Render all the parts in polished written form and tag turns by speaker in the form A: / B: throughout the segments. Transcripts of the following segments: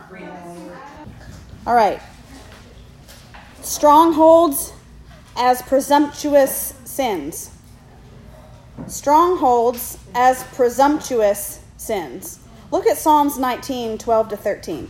A: All right. Strongholds as presumptuous sins. Strongholds as presumptuous sins. Look at Psalms 19, 12 to 13.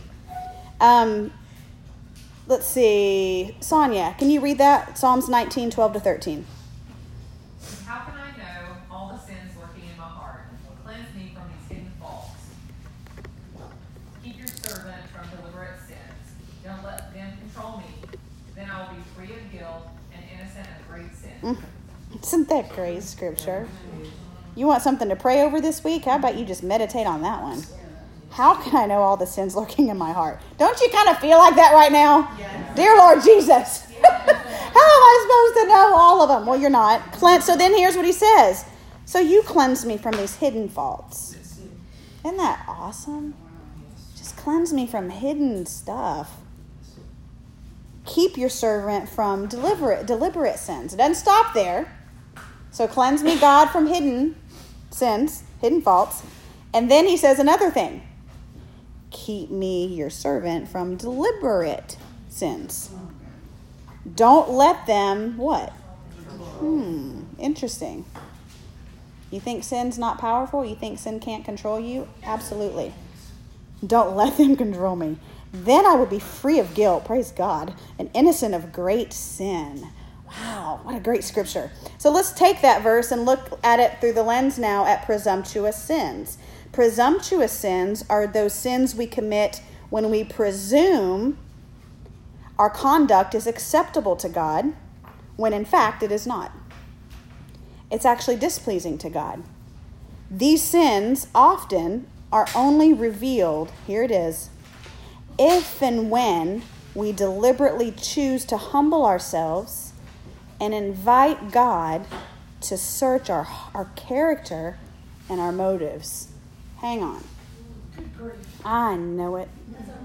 A: Let's see. Sonia, can you read that? Psalms 19, 12 to 13.
B: How can I know all the sins lurking in my heart? Cleanse me from these hidden faults. Keep your servant from deliberate sins. Don't let them control me. Then I will be free of guilt and innocent of great sin.
A: Isn't that great scripture? You want something to pray over this week? How about you just meditate on that one? How can I know all the sins lurking in my heart? Don't you kind of feel like that right now? Yes. Dear Lord Jesus, how am I supposed to know all of them? Well, you're not. So then here's what he says. So you cleanse me from these hidden faults. Isn't that awesome? Just cleanse me from hidden stuff. Keep your servant from deliberate sins. It doesn't stop there. So cleanse me, God, from hidden sins, hidden faults. And then he says another thing. Keep me, your servant, from deliberate sins. Don't let them, what? Interesting. You think sin's not powerful? You think sin can't control you? Absolutely. Don't let them control me. Then I will be free of guilt, praise God, and innocent of great sin. Wow, what a great scripture. So let's take that verse and look at it through the lens now at presumptuous sins. Presumptuous sins are those sins we commit when we presume our conduct is acceptable to God, when in fact it is not. It's actually displeasing to God. These sins often are only revealed, here it is, if and when we deliberately choose to humble ourselves and invite God to search our character and our motives. Hang on. I know it.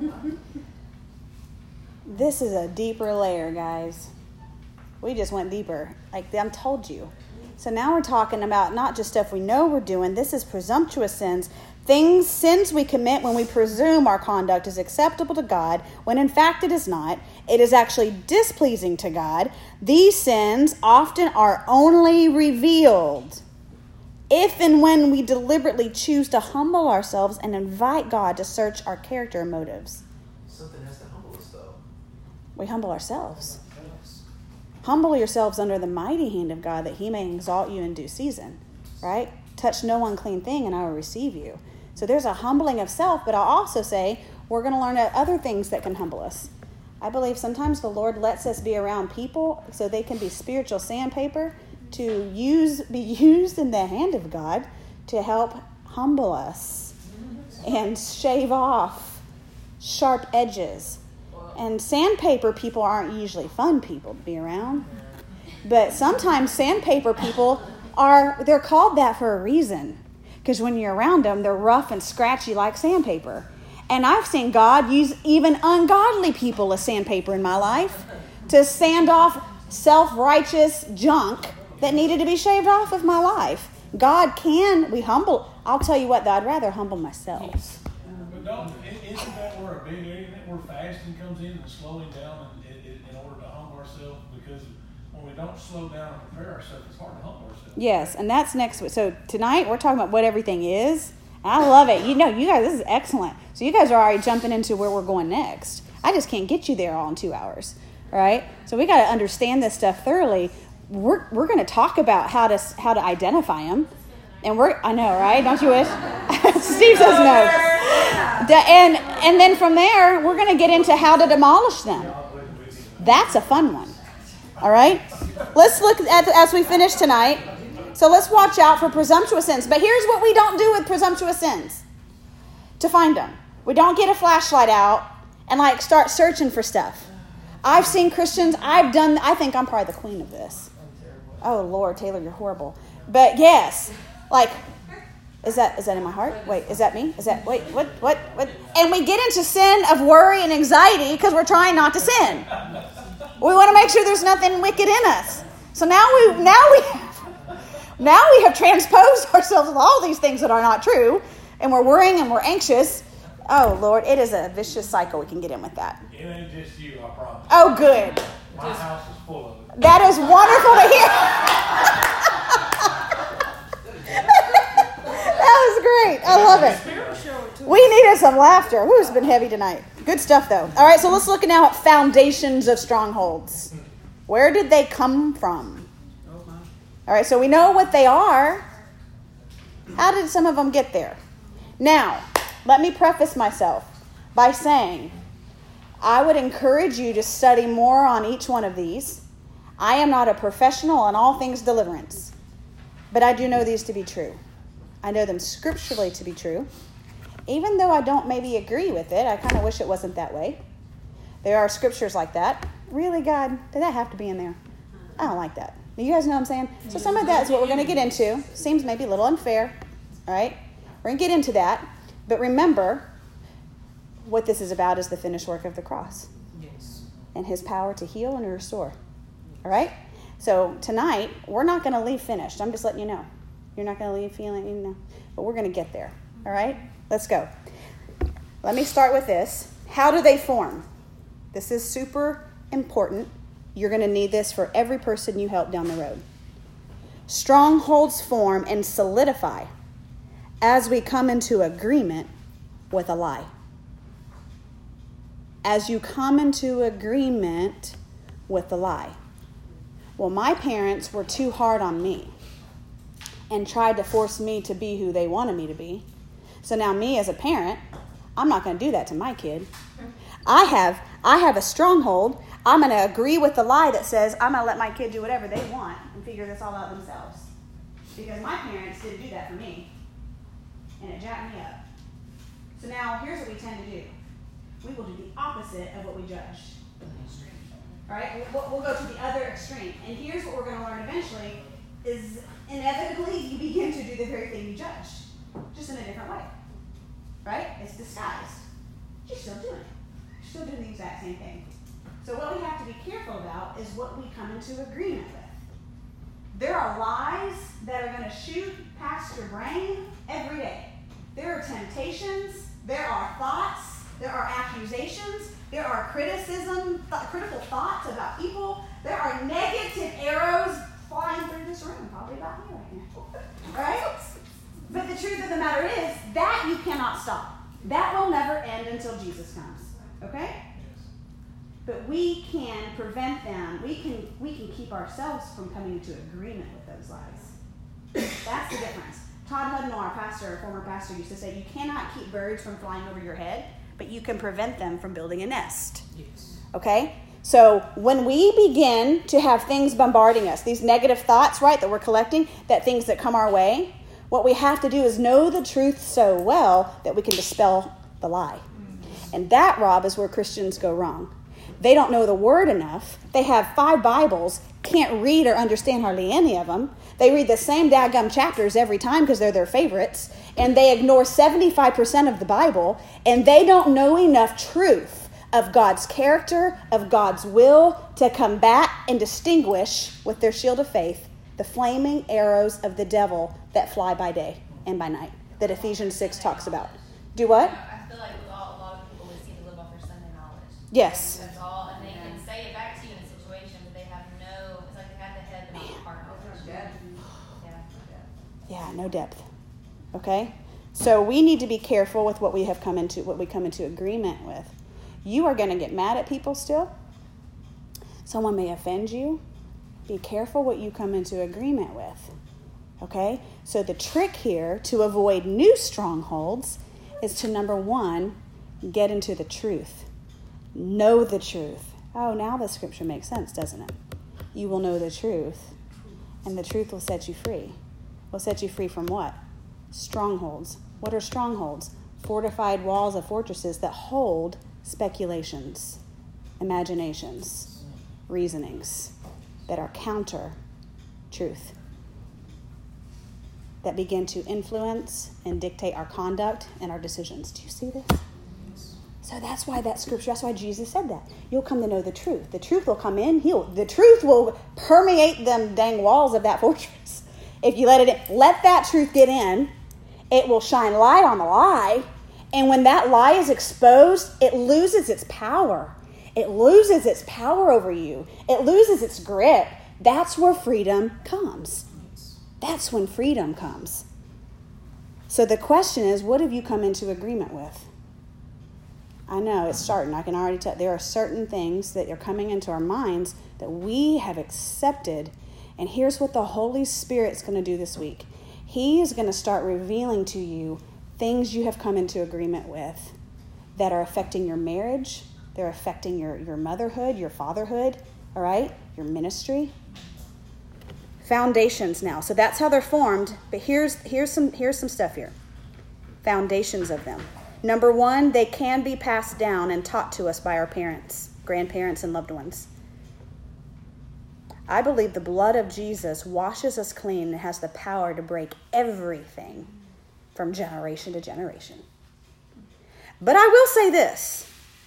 A: This is a deeper layer, guys. We just went deeper. Like I told you. So now we're talking about not just stuff we know we're doing. This is presumptuous sins. Sins we commit when we presume our conduct is acceptable to God, when in fact it is not. It is actually displeasing to God. These sins often are only revealed if and when we deliberately choose to humble ourselves and invite God to search our character and motives.
C: Something has to humble us, though.
A: We humble ourselves. Humble yourselves under the mighty hand of God, that he may exalt you in due season. Right? Touch no unclean thing and I will receive you. So there's a humbling of self, but I'll also say we're going to learn other things that can humble us. I believe sometimes the Lord lets us be around people so they can be spiritual sandpaper to be used in the hand of God to help humble us and shave off sharp edges. And sandpaper people aren't usually fun people to be around. But sometimes sandpaper people they're called that for a reason. Because when you're around them, they're rough and scratchy like sandpaper. And I've seen God use even ungodly people as sandpaper in my life to sand off self-righteous junk that needed to be shaved off of my life. God I'll tell you what, though, I'd rather humble myself.
D: But isn't that where a big area where fasting comes in and slowing down in order to humble ourselves? Because when we don't slow down and prepare ourselves, it's hard to humble ourselves.
A: Yes, and that's next week. So tonight we're talking about what everything is. And I love it. You guys, this is excellent. So you guys are already jumping into where we're going next. I just can't get you there all in 2 hours. All right? So we got to understand this stuff thoroughly. We're going to talk about how to identify them. And I know, right? Don't you wish? Steve says no. And then from there, we're going to get into how to demolish them. That's a fun one. All right? Let's look at as we finish tonight. So let's watch out for presumptuous sins. But here's what we don't do with presumptuous sins to find them. We don't get a flashlight out and start searching for stuff. I've seen Christians, I think I'm probably the queen of this. Oh, Lord, Taylor, you're horrible. But yes, is that in my heart? Wait, is that me? What? And we get into sin of worry and anxiety because we're trying not to sin. We want to make sure there's nothing wicked in us. So now we have transposed ourselves with all these things that are not true, and we're worrying and we're anxious Oh, Lord, it is a vicious cycle we can get in with that.
D: It ain't just you, I promise.
A: Oh, good.
D: My house is full of it.
A: That is wonderful to hear. That was great. I love it. We needed some laughter. Woo, it's been heavy tonight. Good stuff, though. All right, so let's look now at foundations of strongholds. Where did they come from? All right, so we know what they are. How did some of them get there? Now, let me preface myself by saying I would encourage you to study more on each one of these. I am not a professional on all things deliverance, but I do know these to be true. I know them scripturally to be true. Even though I don't maybe agree with it, I kind of wish it wasn't that way. There are scriptures like that. Really, God, did that have to be in there? I don't like that. You guys know what I'm saying? So some of that is what we're going to get into. Seems maybe a little unfair. All right? We're going to get into that. But remember, what this is about is the finished work of the cross.
C: Yes.
A: And his power to heal and restore. All right? So tonight, we're not going to leave finished. I'm just letting you know. You're not going to leave feeling, you know. But we're going to get there. All right? Let's go. Let me start with this. How do they form? This is super important. You're going to need this for every person you help down the road. Strongholds form and solidify as we come into agreement with a lie. As you come into agreement with the lie. Well, my parents were too hard on me and tried to force me to be who they wanted me to be. So now me as a parent, I'm not going to do that to my kid. I have a stronghold. I'm going to agree with the lie that says I'm going to let my kid do whatever they want and figure this all out themselves. Because my parents didn't do that for me. And it jacked me up. So now here's what we tend to do. We will do the opposite of what we judged. All right? We'll go to the other extreme. And here's what we're going to learn eventually is inevitably you begin to do the very thing you judged. Just in a different way. Right? It's disguised. You're still doing it. You're still doing the exact same thing. So what we have to be careful about is what we come into agreement with. There are lies that are going to shoot past your brain every day. There are temptations. There are thoughts. There are accusations. There are critical thoughts about people. There are negative arrows flying through this room, probably about me right now. Right? But the truth of the matter is that you cannot stop. That will never end until Jesus comes. Okay? But we can prevent them. We can keep ourselves from coming into agreement with those lies. That's the difference. Todd Hudnall, our former pastor, used to say, you cannot keep birds from flying over your head, but you can prevent them from building a nest.
C: Yes.
A: Okay? So when we begin to have things bombarding us, these negative thoughts, right, that we're collecting, that things that come our way, what we have to do is know the truth so well that we can dispel the lie. And that, Rob, is where Christians go wrong. They don't know the word enough. They have 5 Bibles, can't read or understand hardly any of them. They read the same dadgum chapters every time because they're their favorites. And they ignore 75% of the Bible. And they don't know enough truth of God's character, of God's will, to combat and distinguish with their shield of faith the flaming arrows of the devil that fly by day and by night that Ephesians 6 talks about. Do what?
E: I feel like a lot of people would seem to live off their Sunday knowledge.
A: Yes.
E: That's all, and they can say it back to you in a situation, but they have no, it's like they have the head but not the heart.
A: Yeah, no depth. Okay? So we need to be careful with what we come into agreement with. You are going to get mad at people still. Someone may offend you. Be careful what you come into agreement with. Okay? So the trick here to avoid new strongholds is to, number 1, get into the truth. Know the truth. Oh, now the scripture makes sense, doesn't it? You will know the truth, and the truth will set you free. Will set you free from what? Strongholds. What are strongholds? Fortified walls of fortresses that hold speculations, imaginations, reasonings that are counter truth, that begin to influence and dictate our conduct and our decisions. Do you see this? So that's why that scripture, that's why Jesus said that. You'll come to know the truth. The truth will come in. The truth will permeate them dang walls of that fortress. If you let that truth get in, it will shine light on the lie, And when that lie is exposed, it loses its power. It loses its power over you. It loses its grip. That's where freedom comes. That's when freedom comes. So the question is, what have you come into agreement with? I know it's starting. I can already tell. There are certain things that are coming into our minds that we have accepted. And here's what the Holy Spirit's going to do this week. He is going to start revealing to you things you have come into agreement with that are affecting your marriage. They're affecting your motherhood, your fatherhood, all right? Your ministry. Foundations now. So that's how they're formed. But here's some stuff here. Foundations of them. Number one, they can be passed down and taught to us by our parents, grandparents, and loved ones. I believe the blood of Jesus washes us clean and has the power to break everything from generation to generation. But I will say this,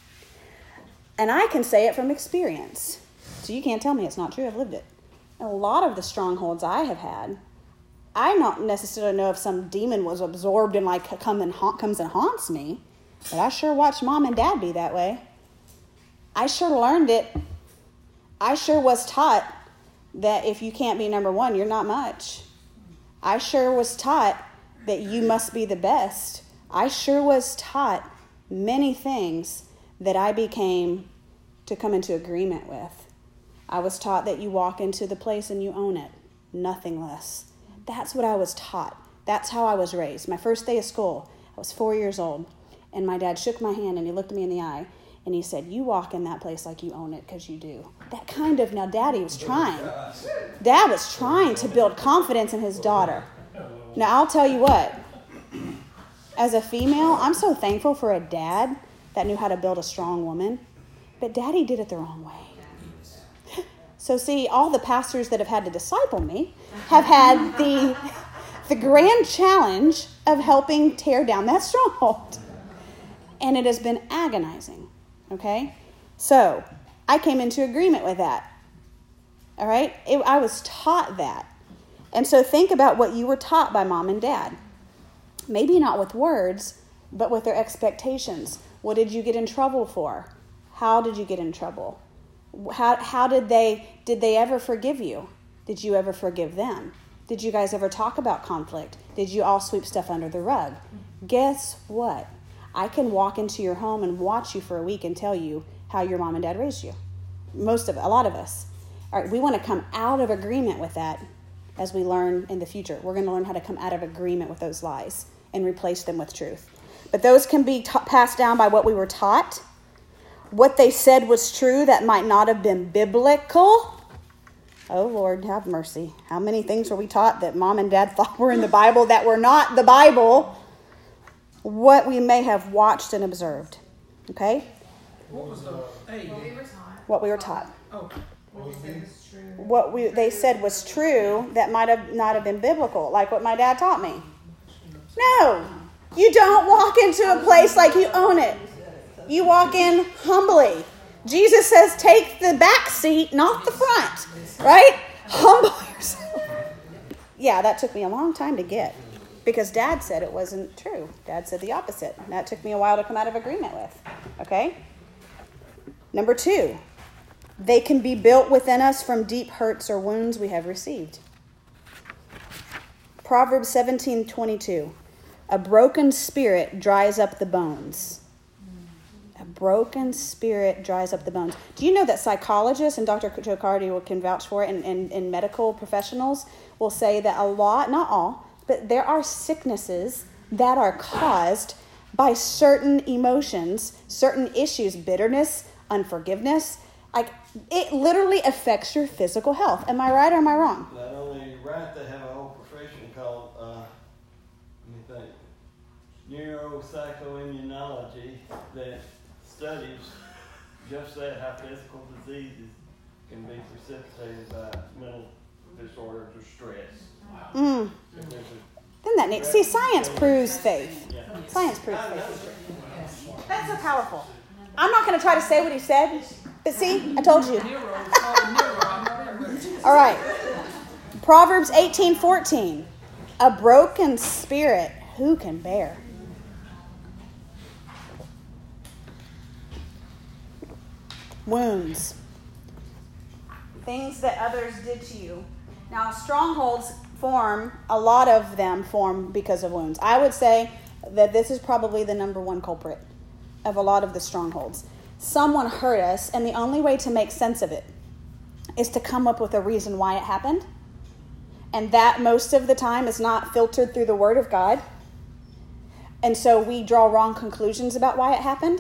A: and I can say it from experience. So you can't tell me it's not true. I've lived it. A lot of the strongholds I have had, I don't necessarily know if some demon was absorbed and comes and haunts me, but I sure watched Mom and Dad be that way. I sure learned it. I sure was taught that if you can't be number one, you're not much. I sure was taught that you must be the best. I sure was taught many things that I became to come into agreement with. I was taught that you walk into the place and you own it, nothing less. That's what I was taught. That's how I was raised. My first day of school, I was 4 years old, and my dad shook my hand and he looked me in the eye and he said, you walk in that place like you own it because you do. That kind of, now Daddy was trying. Dad was trying to build confidence in his daughter. Now I'll tell you what, as a female, I'm so thankful for a dad that knew how to build a strong woman, but Daddy did it the wrong way. So see, all the pastors that have had to disciple me have had the grand challenge of helping tear down that stronghold. And it has been agonizing, okay? So I came into agreement with that, all right? I was taught that. And so think about what you were taught by Mom and Dad. Maybe not with words, but with their expectations. What did you get in trouble for? How did you get in trouble? How did they ever forgive you? Did you ever forgive them? Did you guys ever talk about conflict? Did you all sweep stuff under the rug? Guess what? I can walk into your home and watch you for a week and tell you how your mom and dad raised you. A lot of us. All right, we want to come out of agreement with that as we learn in the future. We're going to learn how to come out of agreement with those lies and replace them with truth. But those can be passed down by what we were taught. What they said was true that might not have been biblical. Oh, Lord, have mercy. How many things were we taught that Mom and Dad thought were in the Bible that were not the Bible? What we may have watched and observed. Okay?
C: What was the
A: What we were taught.
C: Oh.
A: What they said was true that might have not have been biblical, like what my dad taught me. No, you don't walk into a place like you own it. You walk in humbly. Jesus says, take the back seat, not the front, right? Humble yourself. Yeah, that took me a long time to get because Dad said it wasn't true. Dad said the opposite. And that took me a while to come out of agreement with. Okay? Number 2. They can be built within us from deep hurts or wounds we have received. Proverbs 17:22. A broken spirit dries up the bones. A broken spirit dries up the bones. Do you know that psychologists, and Dr. Joe Cardy can vouch for it, and medical professionals will say that a lot, not all, but there are sicknesses that are caused by certain emotions, certain issues, bitterness, unforgiveness. Like, it literally affects your physical health. Am I right or am I wrong?
F: Not only right, they have a whole profession called, neuropsychoimmunology that studies just that, how physical diseases can be precipitated by mental disorders or stress.
A: Mm. Isn't that neat? See, science proves faith. Science proves faith. That's so powerful. I'm not going to try to say what he said, but see, I told you. All right. Proverbs 18:14. A broken spirit, who can bear? Wounds. Things that others did to you. Now, strongholds a lot of them form because of wounds. I would say that this is probably the number one culprit of a lot of the strongholds. Someone hurt us, and the only way to make sense of it is to come up with a reason why it happened. And that most of the time is not filtered through the Word of God. And so we draw wrong conclusions about why it happened.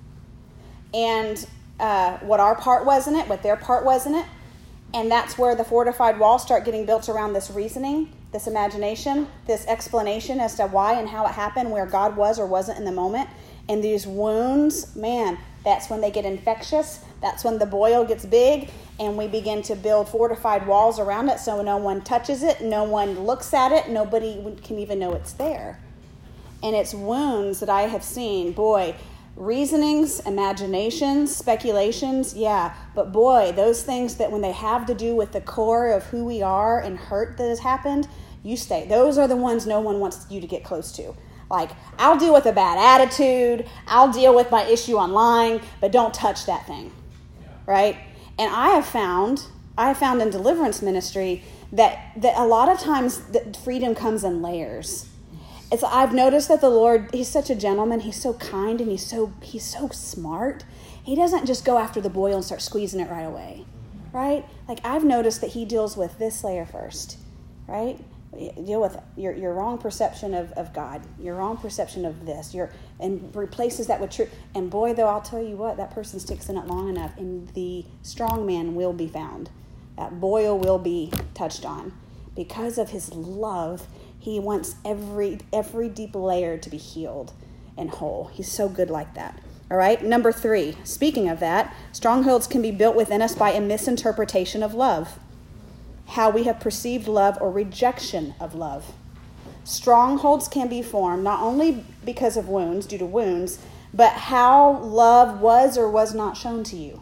A: And what our part was in it, what their part was in it. And that's where the fortified walls start getting built around this reasoning, this imagination, this explanation as to why and how it happened, where God was or wasn't in the moment. And these wounds, man, that's when they get infectious. That's when the boil gets big, and we begin to build fortified walls around it so no one touches it, no one looks at it, nobody can even know it's there. And it's wounds that I have seen, boy, reasonings, imaginations, speculations, yeah. But boy, those things that when they have to do with the core of who we are and hurt that has happened, you stay. Those are the ones no one wants you to get close to. Like, I'll deal with a bad attitude, I'll deal with my issue online, but don't touch that thing, right? And I have found in deliverance ministry that a lot of times the freedom comes in layers. I've noticed that the Lord, he's such a gentleman, he's so kind, and he's so smart. He doesn't just go after the boil and start squeezing it right away, right? Like, I've noticed that he deals with this layer first, right? Deal with your wrong perception of God, your wrong perception of this, and replaces that with truth. And boy, though, I'll tell you what, that person sticks in it long enough, and the strong man will be found. That boil will be touched on. Because of his love, he wants every deep layer to be healed and whole. He's so good like that. All right, number 3, speaking of that, strongholds can be built within us by a misinterpretation of love. How we have perceived love or rejection of love. Strongholds can be formed not only because of wounds, due to wounds, but how love was or was not shown to you.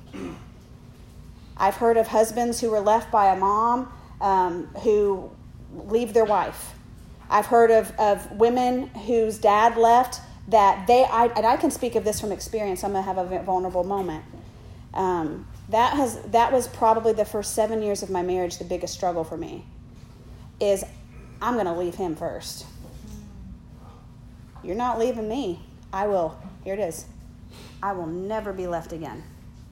A: I've heard of husbands who were left by a mom who leave their wife. I've heard of women whose dad left that and I can speak of this from experience. I'm going to have a vulnerable moment. That was probably the first 7 years of my marriage. The biggest struggle for me is I'm going to leave him first. You're not leaving me. I will. Here it is. I will never be left again.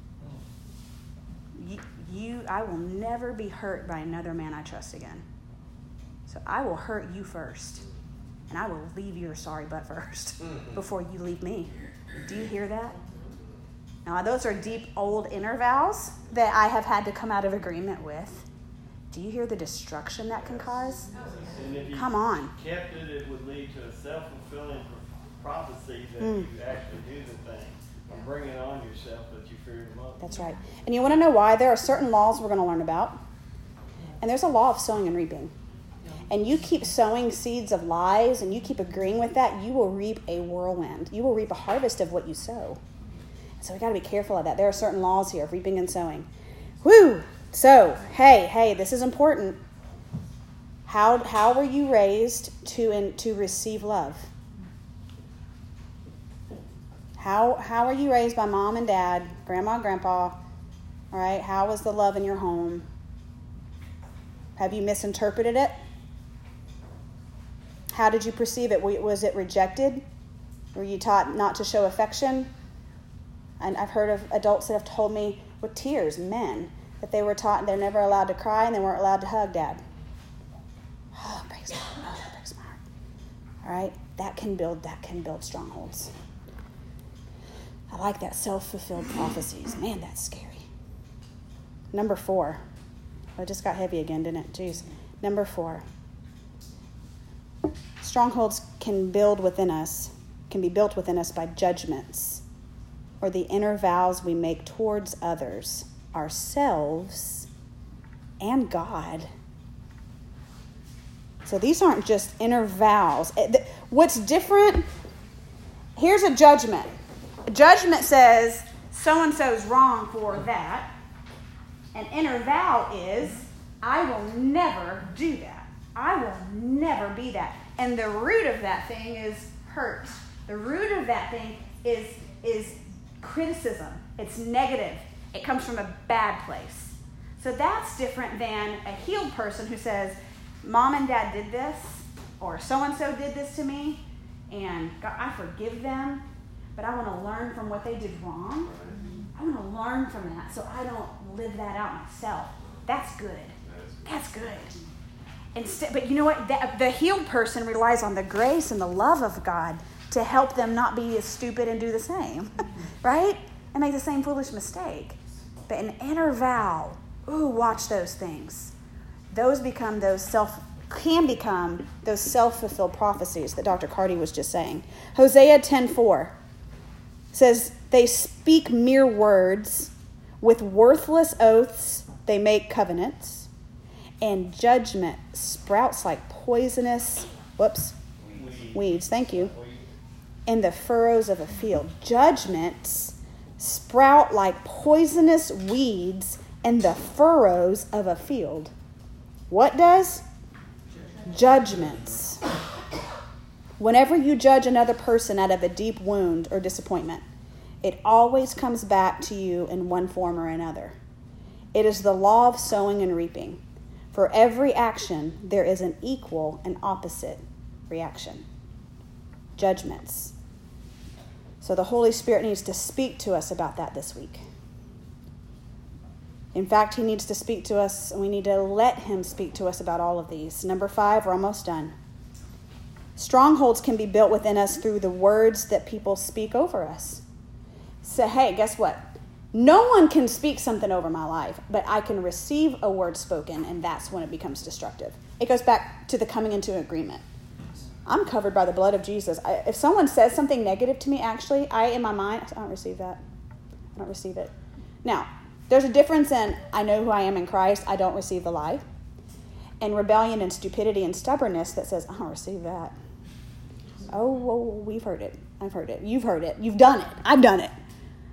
A: I will never be hurt by another man I trust again. So I will hurt you first, and I will leave your sorry butt first before you leave me. Do you hear that? Now, those are deep, old inner vows that I have had to come out of agreement with. Do you hear the destruction that can cause?
F: And if you
A: Come on.
F: kept it, it would lead to a self-fulfilling prophecy that you actually do the thing. And bring it on yourself, but you fear them up.
A: That's right. And you want to know why? There are certain laws we're going to learn about. And there's a law of sowing and reaping. And you keep sowing seeds of lies, and you keep agreeing with that, you will reap a whirlwind. You will reap a harvest of what you sow. So we got to be careful of that. There are certain laws here of reaping and sowing. Woo! So, hey, this is important. How were you raised to receive love? How were you raised by mom and dad, grandma and grandpa? All right, how was the love in your home? Have you misinterpreted it? How did you perceive it? Was it rejected? Were you taught not to show affection? And I've heard of adults that have told me with tears, men, that they were taught they're never allowed to cry and they weren't allowed to hug dad. Oh, breaks my heart. Oh, that breaks my heart. All right, that can build strongholds. I like that self-fulfilled prophecies. Man, that's scary. Number 4. Oh, it just got heavy again, didn't it? Jeez. Number 4. Strongholds can be built within us by judgments or the inner vows we make towards others, ourselves, and God. So these aren't just inner vows. What's different, here's a judgment. A judgment says, so-and-so is wrong for that. An inner vow is, I will never do that. I will never be that. And the root of that thing is hurt. The root of that thing is criticism. It's negative. It comes from a bad place. So that's different than a healed person who says, Mom and Dad did this, or so-and-so did this to me, and God, I forgive them, but I want to learn from what they did wrong. I want to learn from that so I don't live that out myself. That's good. That's good. But you know what? The healed person relies on the grace and the love of God to help them not be as stupid and do the same, right? And make the same foolish mistake. But an inner vow, watch those things. Those can become those self-fulfilled prophecies that Dr. Carty was just saying. Hosea 10:4 says, they speak mere words. With worthless oaths they make covenants. And judgment sprouts like poisonous, weeds. Thank you. In the furrows of a field. Judgments sprout like poisonous weeds in the furrows of a field. What does? Judgments. Whenever you judge another person out of a deep wound or disappointment, it always comes back to you in one form or another. It is the law of sowing and reaping. For every action, there is an equal and opposite reaction. Judgments. So the Holy Spirit needs to speak to us about that this week. In fact, he needs to speak to us, and we need to let him speak to us about all of these. Number 5, we're almost done. Strongholds can be built within us through the words that people speak over us. So, hey, guess what? No one can speak something over my life, but I can receive a word spoken, and that's when it becomes destructive. It goes back to the coming into agreement. I'm covered by the blood of Jesus. If someone says something negative to me, actually, in my mind, I don't receive that. I don't receive it. Now, there's a difference in I know who I am in Christ, I don't receive the lie, and rebellion and stupidity and stubbornness that says, I don't receive that. Oh, we've heard it. I've heard it. You've heard it. You've done it. I've done it.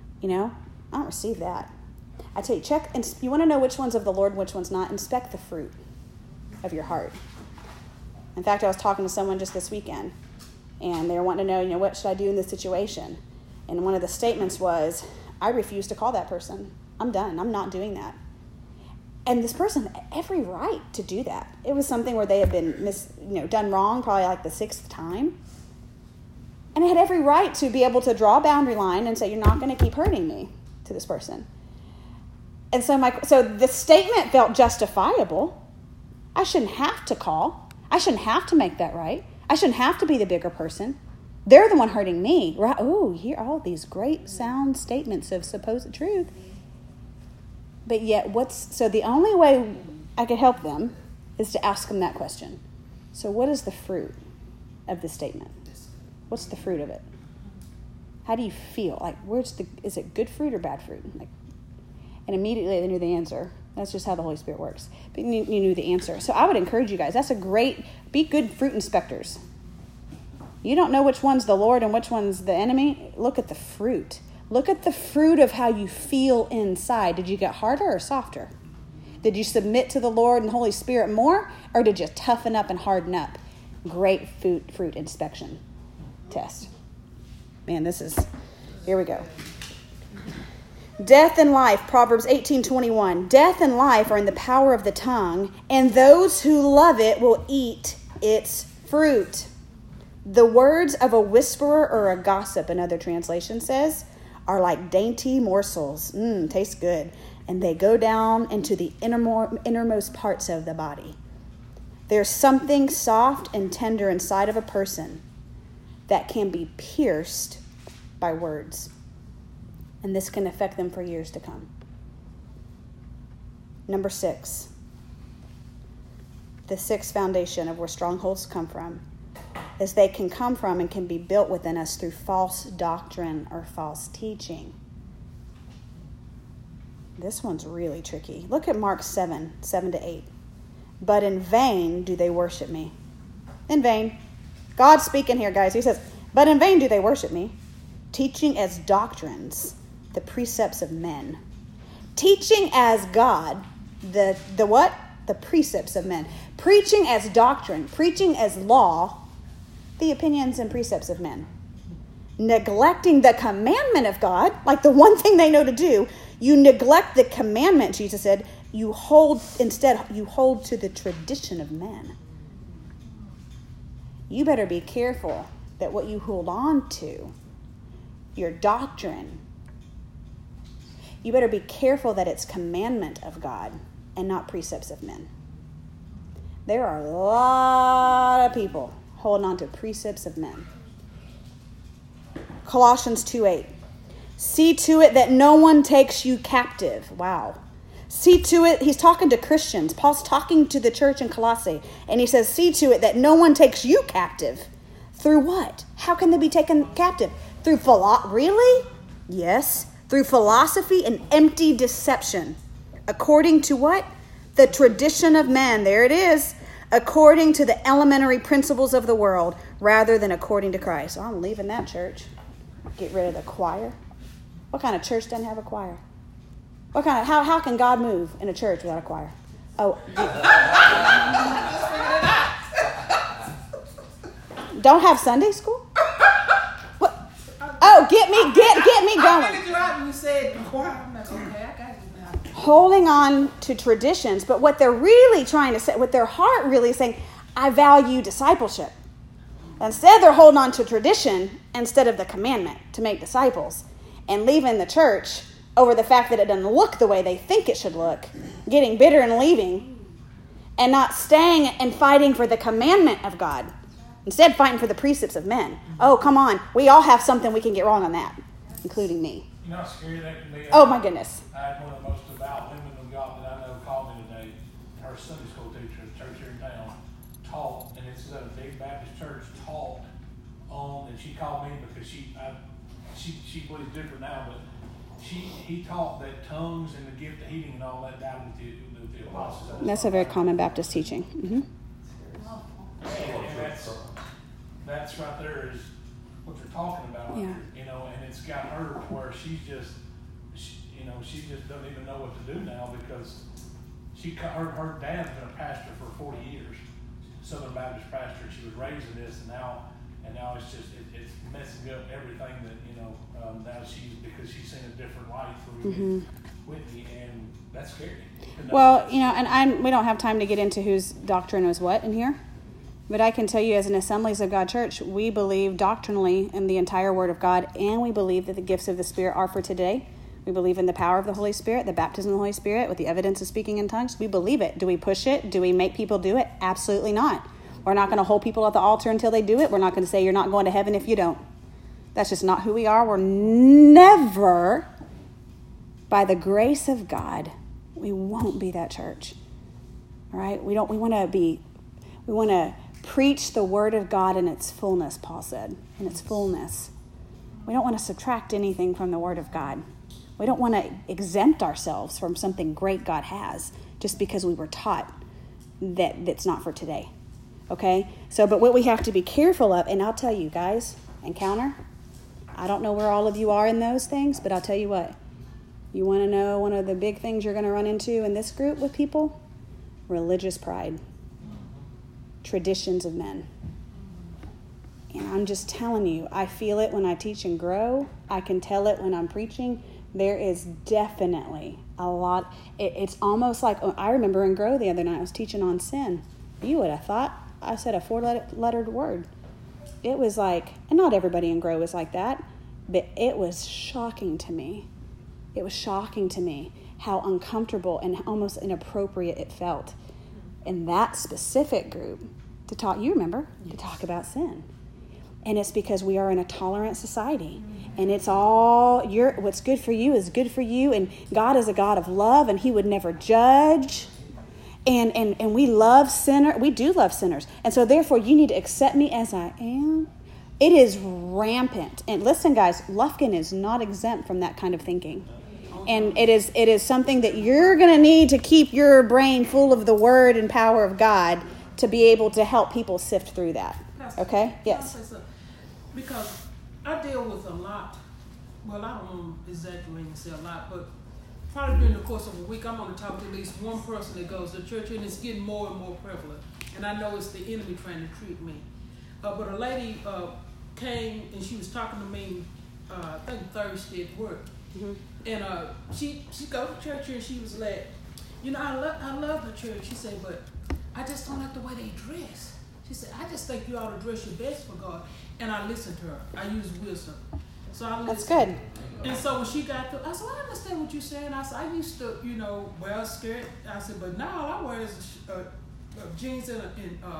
A: I don't receive that. I tell you, check, and you want to know which one's of the Lord and which one's not? Inspect the fruit of your heart. In fact, I was talking to someone just this weekend, and they were wanting to know, what should I do in this situation? And one of the statements was, I refuse to call that person. I'm done. I'm not doing that. And this person had every right to do that. It was something where they had been done wrong, probably like the 6th time. And I had every right to be able to draw a boundary line and say, you're not going to keep hurting me to this person. And so the statement felt justifiable. I shouldn't have to call. I shouldn't have to make that right. I shouldn't have to be the bigger person. They're the one hurting me. Right? Oh, hear all these great sound statements of supposed truth. But yet, the only way I could help them is to ask them that question. So what is the fruit of this statement? What's the fruit of it? How do you feel? Is it good fruit or bad fruit? And immediately they knew the answer. That's just how the Holy Spirit works. But you knew the answer. So I would encourage you guys, be good fruit inspectors. You don't know which one's the Lord and which one's the enemy. Look at the fruit. Look at the fruit of how you feel inside. Did you get harder or softer? Did you submit to the Lord and Holy Spirit more? Or did you toughen up and harden up? Great fruit inspection test. Man, here we go. Death and life, Proverbs 18:21. Death and life are in the power of the tongue, and those who love it will eat its fruit. The words of a whisperer or a gossip, another translation says, are like dainty morsels. Tastes good. And they go down into the innermost parts of the body. There's something soft and tender inside of a person that can be pierced by words. And this can affect them for years to come. Number 6. The 6th foundation of where strongholds come from is they can come from and can be built within us through false doctrine or false teaching. This one's really tricky. Look at Mark 7:7-8. But in vain do they worship me. In vain. God's speaking here, guys. He says, but in vain do they worship me, teaching as doctrines the precepts of men. Teaching as God, the what? The precepts of men. Preaching as doctrine, preaching as law, the opinions and precepts of men. Neglecting the commandment of God, like the one thing they know to do, You neglect the commandment, Jesus said. You hold to the tradition of men. You better be careful that what you hold on to, your doctrine, you better be careful that it's commandment of God and not precepts of men. There are a lot of people holding on to precepts of men. Colossians 2:8. See to it that no one takes you captive. Wow. See to it, he's talking to Christians. Paul's talking to the church in Colossae. And he says, see to it that no one takes you captive. Through what? How can they be taken captive? Through really? Yes. Through philosophy and empty deception. According to what? The tradition of men. There it is. According to the elementary principles of the world, rather than according to Christ. So I'm leaving that church. Get rid of the choir. What kind of church doesn't have a choir? What kind of how can God move in a church without a choir? Oh, don't have Sunday school? What? Oh, get me going.
G: I figured you out when you said choir. I'm like, okay, I got you now.
A: Holding on to traditions, but what they're really trying to say, what their heart really is saying, I value discipleship. Instead, they're holding on to tradition instead of the commandment to make disciples, and leaving the church over the fact that it doesn't look the way they think it should look, getting bitter and leaving, and not staying and fighting for the commandment of God. Instead, fighting for the precepts of men. Oh, come on. We all have something we can get wrong on that, including me.
D: You know how scary that can be?
A: Oh, my goodness.
D: I had one of the most devout women of God that I know called me today. Her Sunday school teacher at a church here in town taught, and it's at a big Baptist church, taught on, and she called me because she believes different now, but he taught that tongues and the gift of healing and all that died with the apostles.
A: That's a very common Baptist teaching. Mm-hmm.
D: And that's right there is what you're talking about.
A: Yeah.
D: You know, and it's got her to where she just doesn't even know what to do now because her dad's been a pastor for 40 years, Southern Baptist pastor. She was raised in this, and now it's just it's messing up everything that now because she's seen a different life through Whitney, and that's scary.
A: Well, and we don't have time to get into whose doctrine is what in here, but I can tell you as an Assemblies of God church, we believe doctrinally in the entire Word of God, and we believe that the gifts of the Spirit are for today. We believe in the power of the Holy Spirit, the baptism of the Holy Spirit with the evidence of speaking in tongues. We believe it. Do we push it? Do we make people do it? Absolutely not. We're not going to hold people at the altar until they do it. We're not going to say you're not going to heaven if you don't. That's just not who we are. We're never, by the grace of God, we won't be that church. All right? We want to preach the Word of God in its fullness, Paul said, in its fullness. We don't want to subtract anything from the Word of God. We don't want to exempt ourselves from something great God has just because we were taught that that's not for today. Okay? So, but what we have to be careful of, and I'll tell you guys, Encounter, I don't know where all of you are in those things, but I'll tell you what. You want to know one of the big things you're going to run into in this group with people? Religious pride. Traditions of men. And I'm just telling you, I feel it when I teach and grow. I can tell it when I'm preaching. There is definitely a lot. It's almost like, I remember in Grow the other night, I was teaching on sin. You would have thought I said a 4-lettered word. It was like, and not everybody in Grow is like that, but it was shocking to me. It was shocking to me how uncomfortable and almost inappropriate it felt in that specific group to talk, you remember, to talk about sin. And it's because we are in a tolerant society. And it's all, what's good for you is good for you. And God is a God of love, and He would never judge. And we love sinners. We do love sinners. And so therefore, you need to accept me as I am. It is rampant. And listen, guys, Lufkin is not exempt from that kind of thinking. And it is something that you're going to need to keep your brain full of the Word and power of God to be able to help people sift through that. Okay? Yes.
G: Because I deal with a lot. Well, I don't want to exaggerate and say a lot, but probably during the course of a week, I'm going to talk to at least one person that goes to church, and it's getting more and more prevalent. And I know it's the enemy trying to treat me. But a lady came, and she was talking to me, I think Thursday at work. Mm-hmm. And she go to church here and she was like, you know, I love the church. She said, but I just don't like the way they dress. She said, I just think you ought to dress your best for God. And I listened to her. I use wisdom. So I listened.
A: That's good.
G: And so when she got through, I said, well, I understand what you're saying. I said, I used to, you know, wear a skirt. I said, but now all I wear is jeans and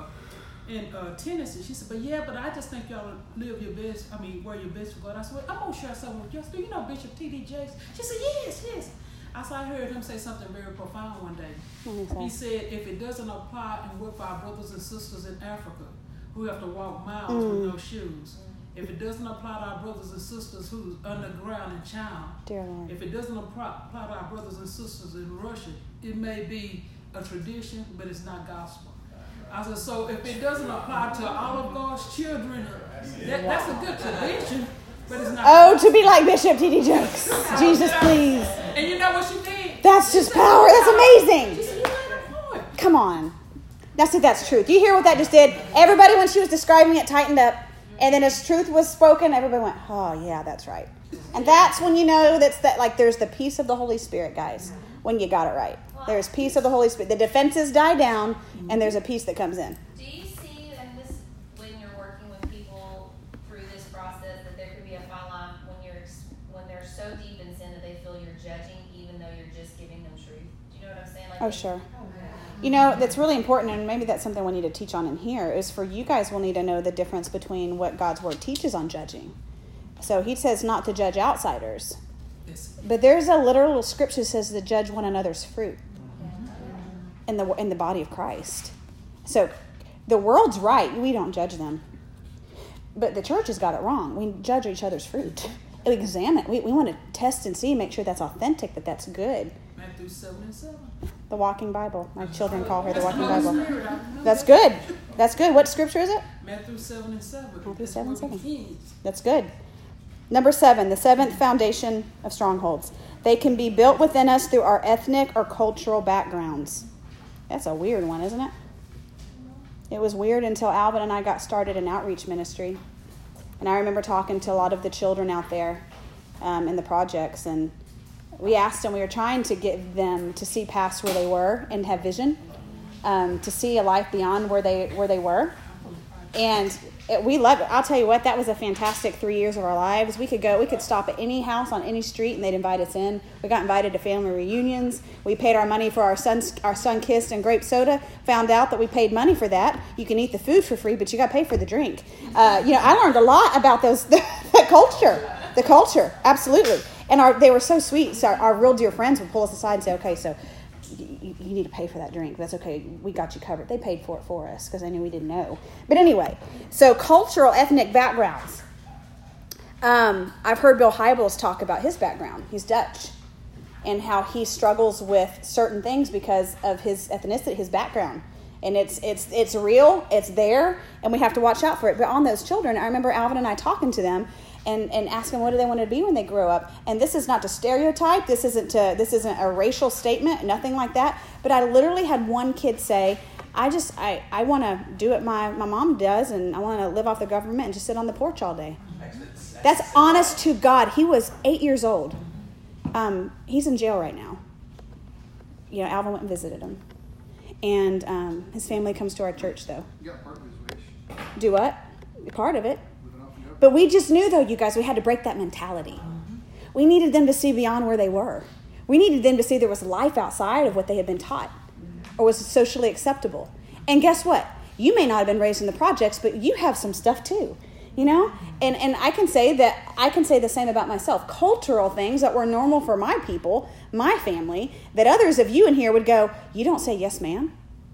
G: tennis. And she said, but yeah, but I just think you ought to live your best. I mean, wear your best for God. I said, well, I'm going to share something with you. Do you know Bishop T.D. Jakes? She said, yes. I said, I heard him say something very profound one day. He said, if it doesn't apply and work for our brothers and sisters in Africa who have to walk miles with no shoes, if it doesn't apply to our brothers and sisters who's underground in China,
A: Dear Lord.
G: if it doesn't apply to our brothers and sisters in Russia, it may be a tradition, but it's not gospel. I said, so if it doesn't apply to all of God's children, that's a good tradition, but it's not gospel.
A: To be like Bishop T.D. Jakes. Jesus, please.
G: And you know what she did?
A: That's just power. That's amazing.
G: She said, you made a point.
A: Come on. That's truth. Do you hear what that just did? Everybody, when she was describing it, tightened up. And then as truth was spoken, everybody went, oh, yeah, that's right. And that's when you know there's the peace of the Holy Spirit, guys, when you got it right. There's peace of the Holy Spirit. The defenses die down, and there's a peace that comes in.
E: Do you see, and this, when you're working with people through this process, that there could be a fine line when they're so deep in sin that they feel you're judging, even though you're just giving them truth? Do you know what I'm saying? Like,
A: Oh, sure. You know, that's really important, and maybe that's something we need to teach on in here, is for you guys will need to know the difference between what God's Word teaches on judging. So he says not to judge outsiders. But there's a literal scripture that says to judge one another's fruit in the body of Christ. So the world's right. We don't judge them. But the church has got it wrong. We judge each other's fruit. We examine. We want to test and see, make sure that's authentic, that that's good.
G: Matthew 7:7.
A: The Walking Bible. My children call her the Walking
G: Holy
A: Bible.
G: Spirit, I know
A: That's
G: that.
A: good. That's good. What scripture is it?
G: Matthew 7:7.
A: Matthew
G: That's where
A: 7:7.
G: we begins.
A: That's good. Number 7, the seventh foundation of strongholds. They can be built within us through our ethnic or cultural backgrounds. That's a weird one, isn't it? It was weird until Alvin and I got started in outreach ministry. And I remember talking to a lot of the children out there in the projects, and we asked them, we were trying to get them to see past where they were and have vision, to see a life beyond where they were. And we loved it. I'll tell you what, that was a fantastic 3 years of our lives. We could stop at any house on any street and they'd invite us in. We got invited to family reunions. We paid our money for our sun-kissed and grape soda. Found out that we paid money for that. You can eat the food for free, but you got to pay for the drink. I learned a lot about the culture, absolutely. And they were so sweet. So our real dear friends would pull us aside and say, okay, so you need to pay for that drink. That's okay. We got you covered. They paid for it for us because they knew we didn't know. But anyway, so cultural, ethnic backgrounds. I've heard Bill Hybels talk about his background. He's Dutch. And how he struggles with certain things because of his ethnicity, his background. And it's real. It's there. And we have to watch out for it. But on those children, I remember Alvin and I talking to them and asking what do they want to be when they grow up. And this is not to stereotype. This isn't a racial statement, nothing like that. But I literally had one kid say, I want to do what my mom does, and I want to live off the government and just sit on the porch all day. That's honest to God. He was 8 years old. He's in jail right now. Alvin went and visited him. And his family comes to our church, though.
H: You got part of his wish.
A: Do what? Part of it. But we just knew, though, you guys, we had to break that mentality. We needed them to see beyond where they were. We needed them to see there was life outside of what they had been taught or was socially acceptable. And guess what? You may not have been raised in the projects, but you have some stuff too, And I can say the same about myself. Cultural things that were normal for my people, my family, that others of you in here would go, you don't say yes, ma'am.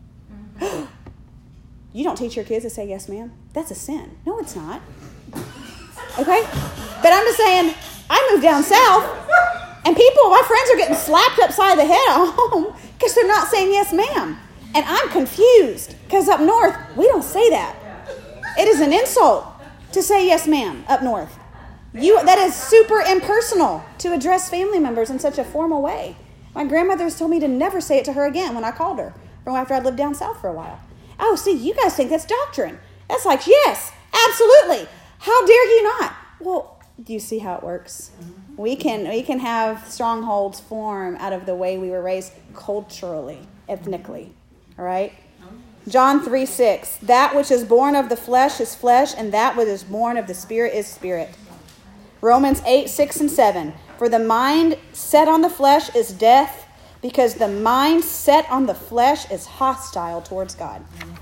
A: You don't teach your kids to say yes, ma'am. That's a sin. No, it's not. Okay? But I'm just saying, I moved down south, and my friends are getting slapped upside the head at home because they're not saying yes, ma'am. And I'm confused because up north, we don't say that. It is an insult to say yes, ma'am, up north. That is super impersonal to address family members in such a formal way. My grandmother's told me to never say it to her again when I called her from after I lived down south for a while. Oh, see, you guys think that's doctrine. That's like, yes, absolutely. How dare you not? Well, Do you see how it works? We can have strongholds form out of the way we were raised culturally, ethnically. All right? John 3:6. That which is born of the flesh is flesh, and that which is born of the spirit is spirit. Romans 8:6 and 7. For the mind set on the flesh is death, because the mind set on the flesh is hostile towards God.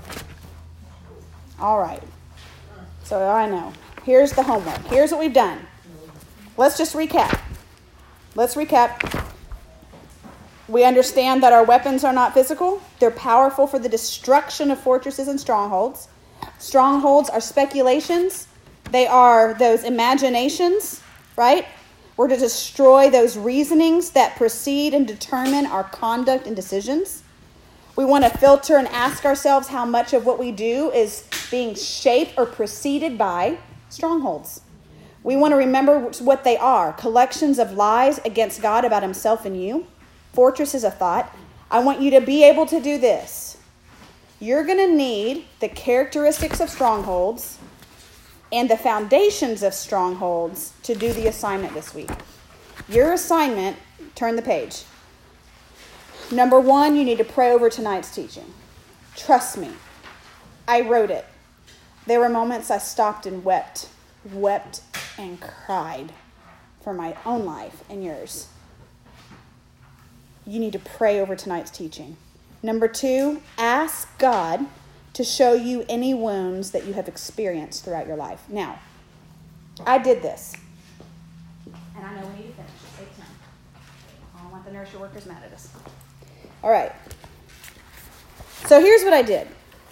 A: All right. So I know. Here's the homework. Here's what we've done. Let's just recap. Let's recap. We understand that our weapons are not physical. They're powerful for the destruction of fortresses and strongholds. Strongholds are speculations. They are those imaginations, right? We're to destroy those reasonings that precede and determine our conduct and decisions. We want to filter and ask ourselves how much of what we do is being shaped or preceded by strongholds. We want to remember what they are: collections of lies against God about himself and you, fortresses of thought. I want you to be able to do this. You're going to need the characteristics of strongholds and the foundations of strongholds to do the assignment this week. Your assignment, turn the page. Number 1, you need to pray over tonight's teaching. Trust me, I wrote it. There were moments I stopped and wept and cried for my own life and yours. You need to pray over tonight's teaching. Number 2, ask God to show you any wounds that you have experienced throughout your life. Now, I did this. And I know we need to finish. Take time. I don't want the nursery workers mad at us. All right. So here's what I did.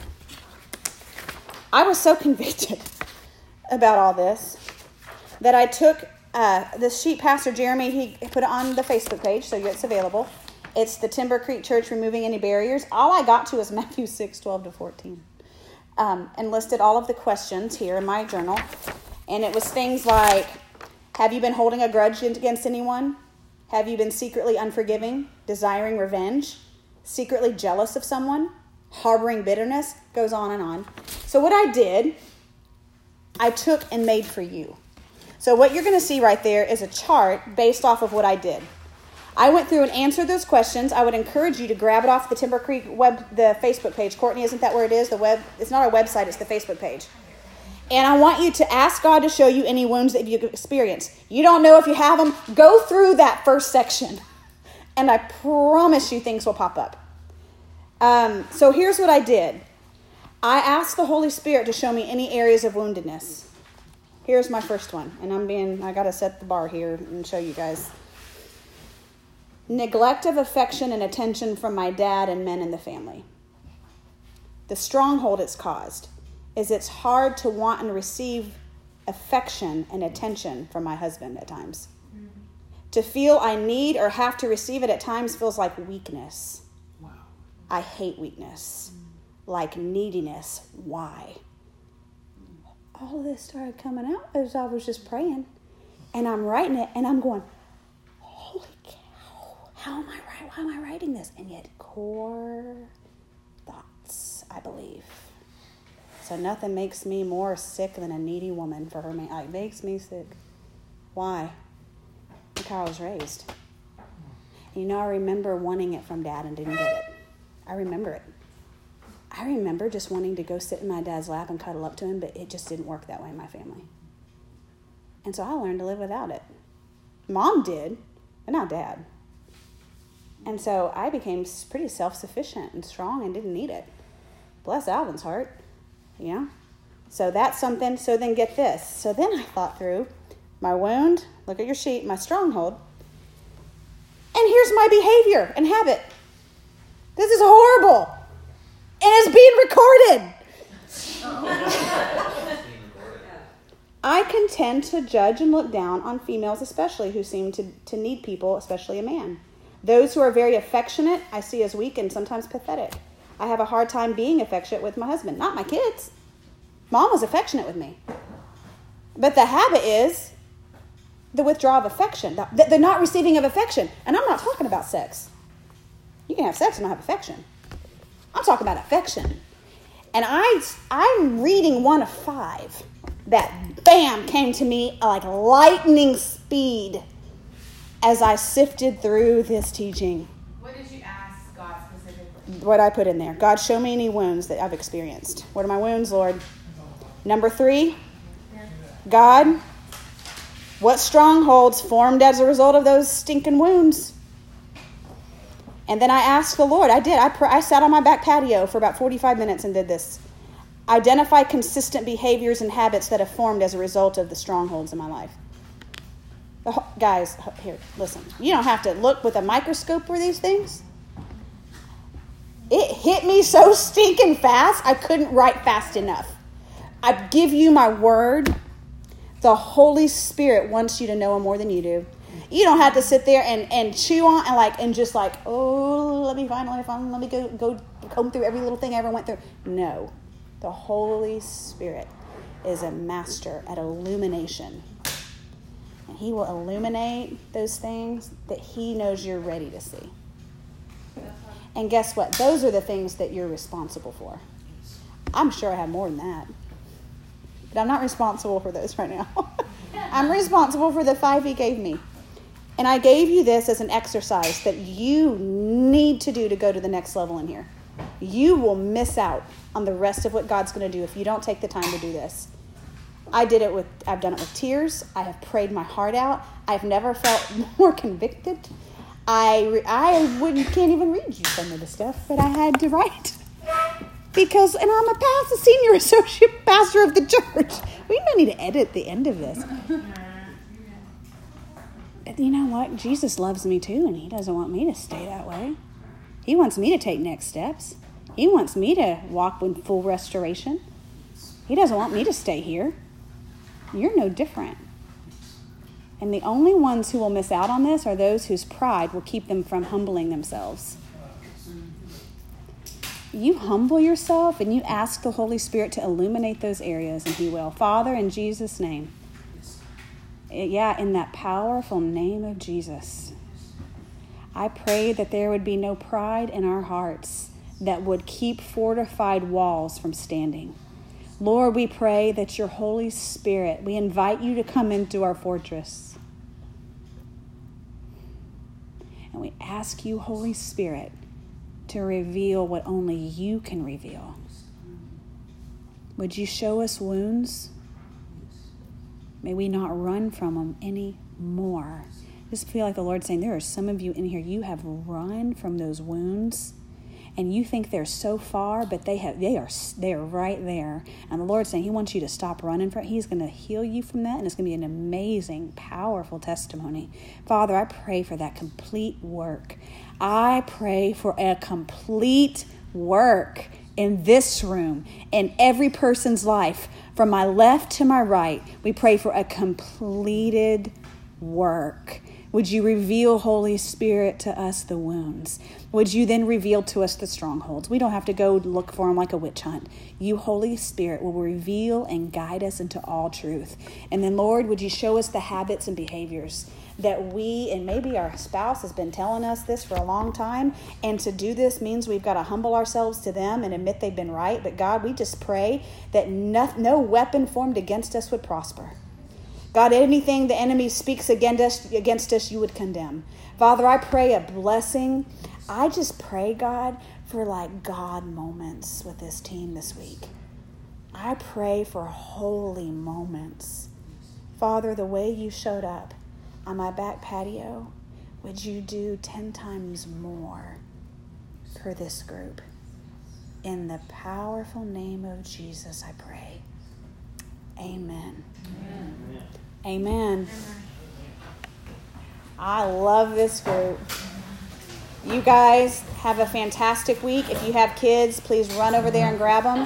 A: I was so convicted about all this that I took this sheet. Pastor Jeremy, he put it on the Facebook page, so it's available. It's the Timber Creek Church Removing Any Barriers. All I got to is Matthew 6:12-14, and listed all of the questions here in my journal. And it was things like, have you been holding a grudge against anyone? Have you been secretly unforgiving, desiring revenge, secretly jealous of someone, harboring bitterness? Goes on and on. So what I did, I took and made for you. So what you're going to see right there is a chart based off of what I did. I went through and answered those questions. I would encourage you to grab it off the Timber Creek the Facebook page. Courtney, isn't that where it is? It's not our website, it's the Facebook page. And I want you to ask God to show you any wounds that you've experienced. You don't know if you have them. Go through that first section, and I promise you things will pop up. So here's what I did. I asked the Holy Spirit to show me any areas of woundedness. Here's my first one, and I got to set the bar here and show you guys. Neglect of affection and attention from my dad and men in the family. The stronghold it's caused is it's hard to want and receive affection and attention from my husband at times. Mm-hmm. To feel I need or have to receive it at times feels like weakness. Wow. I hate weakness. Like neediness. Why? All of this started coming out as I was just praying. And I'm writing it, and I'm going, holy cow, why am I writing this? And yet, core thoughts, I believe. So nothing makes me more sick than a needy woman for her man. It makes me sick. Why? Look how I was raised. And I remember wanting it from Dad and didn't get it. I remember it. I remember just wanting to go sit in my dad's lap and cuddle up to him, but it just didn't work that way in my family. And so I learned to live without it. Mom did, but not Dad. And so I became pretty self-sufficient and strong and didn't need it. Bless Alvin's heart, So that's something. So then get this. So then I thought through my wound, look at your sheet, my stronghold. And here's my behavior and habit. This is horrible. And it's being recorded. I can tend to judge and look down on females especially who seem to need people, especially a man. Those who are very affectionate, I see as weak and sometimes pathetic. I have a hard time being affectionate with my husband, not my kids. Mom was affectionate with me. But the habit is the withdrawal of affection, the not receiving of affection. And I'm not talking about sex. You can have sex and not have affection. I'm talking about affection. And I'm reading 1 of 5 that bam came to me like lightning speed as I sifted through this teaching.
B: What did you ask God specifically?
A: What I put in there. God, show me any wounds that I've experienced. What are my wounds, Lord? Number 3, God, what strongholds formed as a result of those stinking wounds? And then I asked the Lord. I sat on my back patio for about 45 minutes and did this. Identify consistent behaviors and habits that have formed as a result of the strongholds in my life. Guys, here, listen. You don't have to look with a microscope for these things. It hit me so stinking fast, I couldn't write fast enough. I give you my word. The Holy Spirit wants you to know him more than you do. You don't have to sit there and chew on and just like, oh, let me go comb through every little thing I ever went through. No. The Holy Spirit is a master at illumination. And he will illuminate those things that he knows you're ready to see. And guess what? Those are the things that you're responsible for. I'm sure I have more than that. But I'm not responsible for those right now. I'm responsible for the 5 he gave me. And I gave you this as an exercise that you need to do to go to the next level in here. You will miss out on the rest of what God's going to do if you don't take the time to do this. I've done it with tears. I have prayed my heart out. I've never felt more convicted. I can't even read you some of the stuff that I had to write. Because, and I'm a senior associate pastor of the church. We don't need to edit the end of this. But you know what? Jesus loves me too, and he doesn't want me to stay that way. He wants me to take next steps. He wants me to walk in full restoration. He doesn't want me to stay here. You're no different. And the only ones who will miss out on this are those whose pride will keep them from humbling themselves. You humble yourself and you ask the Holy Spirit to illuminate those areas, and he will. Father, in Jesus' name. Yeah, in that powerful name of Jesus. I pray that there would be no pride in our hearts that would keep fortified walls from standing. Lord, we pray that your Holy Spirit, we invite you to come into our fortress. And we ask you, Holy Spirit, to reveal what only you can reveal. Would you show us wounds? May we not run from them anymore. I just feel like the Lord's saying there are some of you in here, you have run from those wounds and you think they're so far, but they are right there. And the Lord's saying he wants you to stop running from it. He's going to heal you from that, and it's going to be an amazing, powerful testimony. Father, I pray for that complete work. I pray for a complete work in this room, in every person's life, from my left to my right. We pray for a completed work. Would you reveal, Holy Spirit, to us the wounds? Would you then reveal to us the strongholds? We don't have to go look for them like a witch hunt. You, Holy Spirit, will reveal and guide us into all truth. And then, Lord, would you show us the habits and behaviors that we, and maybe our spouse has been telling us this for a long time, and to do this means we've got to humble ourselves to them and admit they've been right. But God, we just pray that no weapon formed against us would prosper. God, anything the enemy speaks against us, you would condemn. Father, I pray a blessing. I just pray, God, for like God moments with this team this week. I pray for holy moments. Father, the way you showed up on my back patio, would you do 10 times more for this group? In the powerful name of Jesus, I pray. Amen. Amen. Amen. I love this group. You guys have a fantastic week. If you have kids, please run over there and grab them.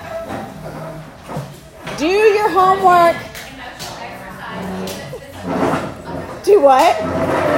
A: Do your homework. Do what?